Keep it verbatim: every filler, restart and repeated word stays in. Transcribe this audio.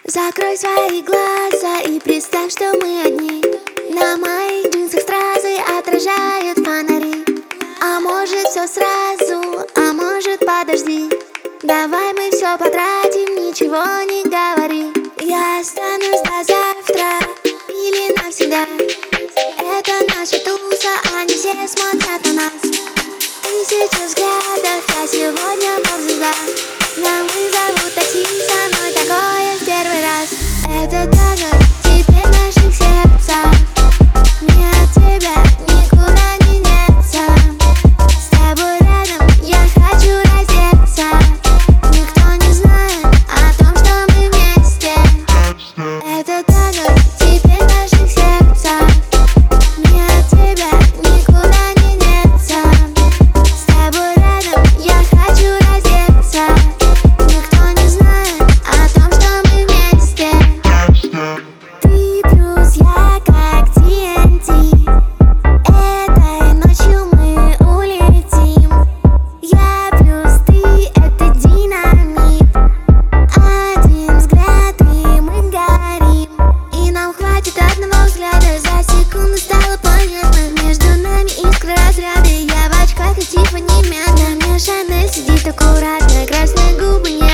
Закрой свои глаза и представь, что мы одни. На моих джинсах стразы отражают фонари. А может все сразу, а может подожди. Давай мы все потратим, ничего не говори. Я останусь до завтра или навсегда. Это наша туса, они все смотрят на нас. Тысяча взглядов, я сегодня поп-звезда. Меня вызовут такси, со мной такое в первый раз. Это танец, теперь в наших сердцах. Мне от тебя никуда не деться. С тобой рядом я хочу раздеться. Никто не знает о том, что мы вместе. Это танец, теперь в наших сердцах. Мне от тебя никуда не деться. С тобой рядом я хочу раздеться. Никто не знает о том, что мы вместе. Ты плюс я как ти эн ти. Этой ночью мы улетим. Я плюс ты, это динамит. Один взгляд и мы горим. И нам хватит одного взгляда. За секунду стало понятно, между нами искры разряды. Я в очках и Тиффани мята. На мне Шанель сидит аккуратно. Красные губы не